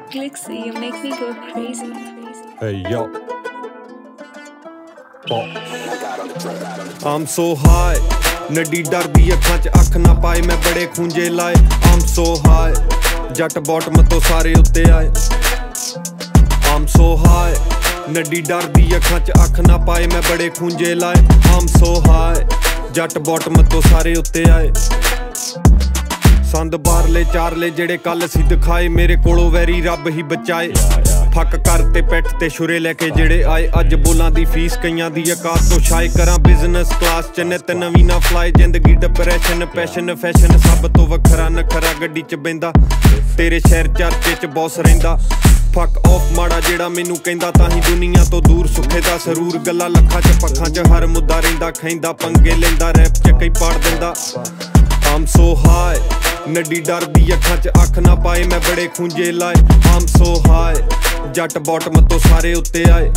Glixie, you make me go crazy. Hey yo, I'm so high, Naddi डरदी अखां च अख ना पाए मैं बड़े खूंजे लाए। I'm so high, Jatt bottom तो सारे उत्ते आए। I'm so high, नड्डी डरदी अखां च अख ना पाए मैं बड़े खूंजे लाए। I'm so high, Jatt bottom तो सारे उत्ते आए। संद बारले चारले जेड़े कल सी दिखाए मेरे कोलों वैरी रब ही बचाए। फक करते पैठ ते छुरे लैके जेड़े आए अज बोलां दी फीस कईयां दी औकात तो शाए करां बिजनेस क्लास च नित नवीं ना फ्लाई। जिंदगी डिप्रैशन पैशन फैशन सब तो वखरा नखरा गड्डी च बैंदा तेरे शहर चर्चे च बॉस रहिंदा। फक ऑफ माड़ा जेड़ा मैनू कहंदा ताहीं दुनिया तो दूर सुखे दा सरूर गल्ला लखां च पखां च हर मुद्दा रहिंदा खैंदा पंगे लैंदा रैप च कई पाड़ दिंदा। I'm so high, नड्डी डरदी अखां च अख ना पाए मैं बड़े खूंजे लाए। I'm so high, Jatt bottom तो सारे उत्ते आए।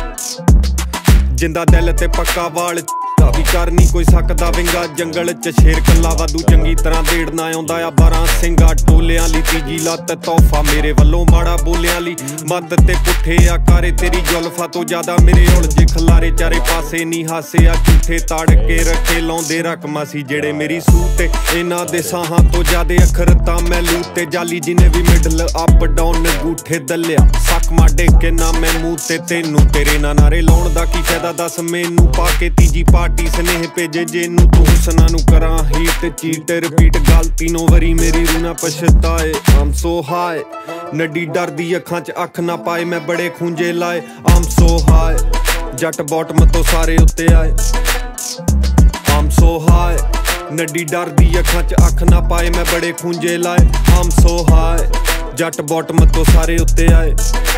जिंदा दिल ते पक्का वाल भी कर नहीं कोई सकदा विंगा। जंगल च शेर कल्ला वादू चंगी तरह देड़ना आउंदा आ 12 सिंगा टोलियां ली तीजी लत तोहफा मेरे वल्लों माड़ा बोलियां ली। मत ते पुठे आ कारे तेरी जुल्फा तो ज्यादा मेरे उलझे खलारे चारे पासे नी हासे आ झूठे ताड़ के रखे लाउंदे रकमा सी जेड़े मेरी सूते। इन्हां दे साहां तो ज्यादा अखर तां मैं लूते जाली जिने भी मिडल अप डाउन गूठे दलिया सक माडे के ना मैं मूंह ते तेनू तेरे ना नारे लाउण दा की फायदा दस मैनू पाके तीजी पार्टी स्नेह भेजे जेनू तू हुसना नू करां हीट चीट रिपीट गलती नो वरी मेरी रूह ना पछताए। I'm so high, नड्डी डरदी अखां च अख ना पाए मैं बड़े खूंजे लाए। I'm so high, Jatt bottom तो सारे उत्ते आए। I'm so high, नड्डी डरदी अखां च अख ना पाए मैं बड़े खूंजे लाए। I'm so high, Jatt bottom तो सारे उत्ते आए।